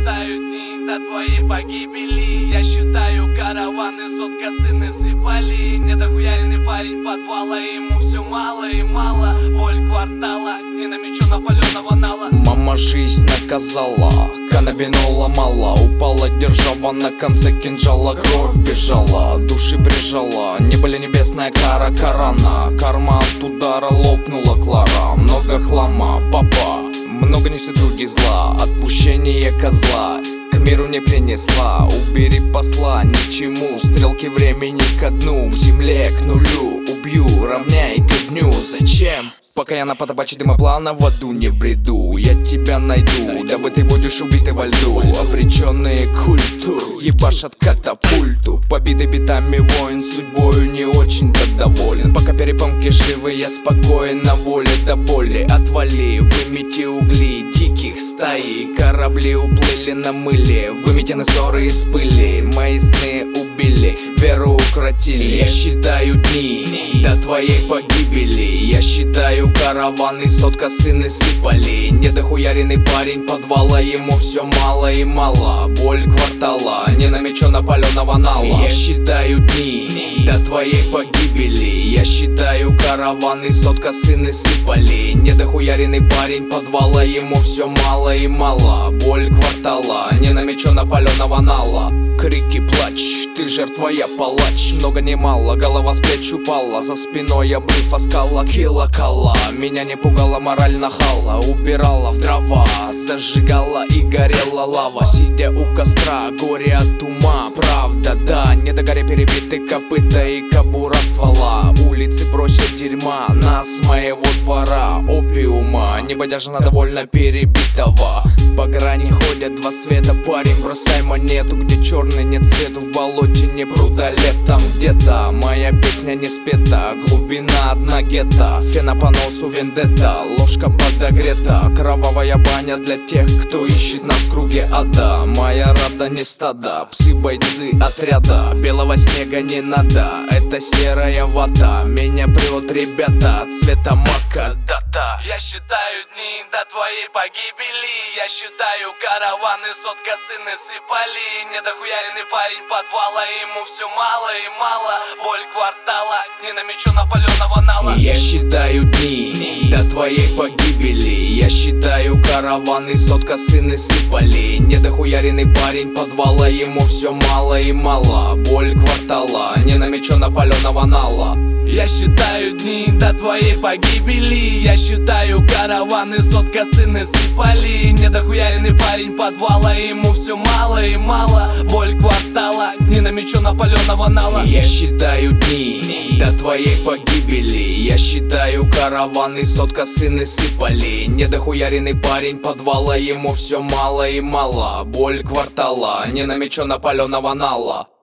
считаю дни до твоей погибели. Я считаю караваны, сотка сыны сыпали. Недохуяренный парень подвала, ему все мало и мало. Боль квартала, не на мечу напаленного нала. Мама жизнь наказала, каннабинола мало. Упала держава, на конце кинжала кровь бежала, души прижала. Небо небесная кара Корана, карма от удара лопнула Клара. Много хлама, папа, много несет люди зла. Отпущение козла к миру не принесла. Убери посла, ничему, стрелки времени ко дну. К земле, к нулю, убью, равняй ко дню. Зачем? Пока я на потабаче дыма плана в аду не в бреду. Я тебя найду, дабы ты будешь убитый во льду. Обреченные культуру ебашат катапульту. Побиты битами воин, судьбою не очень-то доволен. Пока перепонки живы, я спокоен на воле до боли. Отвали, вымети угли диких стаи. Корабли уплыли на мыле, выметены ссоры из пыли. Мои сны убили, веру укротили. Я считаю дни до твоей погибели. Я считаю караваны, сотка сыны сыпали. Недохуяренный парень подвала, ему все мало и мало. Боль квартала, не на мечу напаленного нала. Я считаю дни до твоей погибели. Я считаю караваны, сотка сыны сыпали. Недохуяренный парень подвала, ему все мало и мало. Боль квартала, не на мечу напаленного нала. Крики, плач, ты жертва, я палач. Много не мало, голова с плеч упала. За спиной обрыв оскала, килокала. Меня не пугала мораль нахала. Убирала в дрова, зажигала и горела лава. Сидя у костра, горе от ума. Правда, да, не до горя перебиты копыта и кобура ствола. Улицы просят дерьма, нас моего двора. Опиума, не бодяжина довольно перебитого. По грани ходят два цвета, парень, бросай монету. Где черный нет цвету, в болоте не пруда летом. Где-то моя песня не спета, глубина одна гетто. Фена по носу вендетта, ложка подогрета. Кровавая баня для тех, кто ищет нас в круге ада. Моя рада не стада, псы-бойцы отряда. Белого снега не надо, это серая вата. Меня прет, ребята, цвета мака дата. Я считаю дни до твоей погибели. Я считаю караваны, сотка сыны сыпали. Недохуяренный парень подвала, ему все мало и мало. Боль квартала, не на мечу напаленного нала. Я считаю дни до твоей погибели. Я считаю караваны, сотка сыны сыпали. Недохуяренный парень подвала, ему все мало и мало. Боль квартала, не на мечу напаленного нала. Я считаю дни до твоей погибели. Я считаю караваны, сотка сыны сыпали. Недохуяренный парень подвала, ему все мало и мало. Боль квартала, не на мечу напаленного нала. Я считаю дни до твоей погибели. Я считаю караваны, сотка сыны сыпали. Недохуяренный парень подвала, ему все мало и мало. Боль квартала, не на мечу напаленного нала.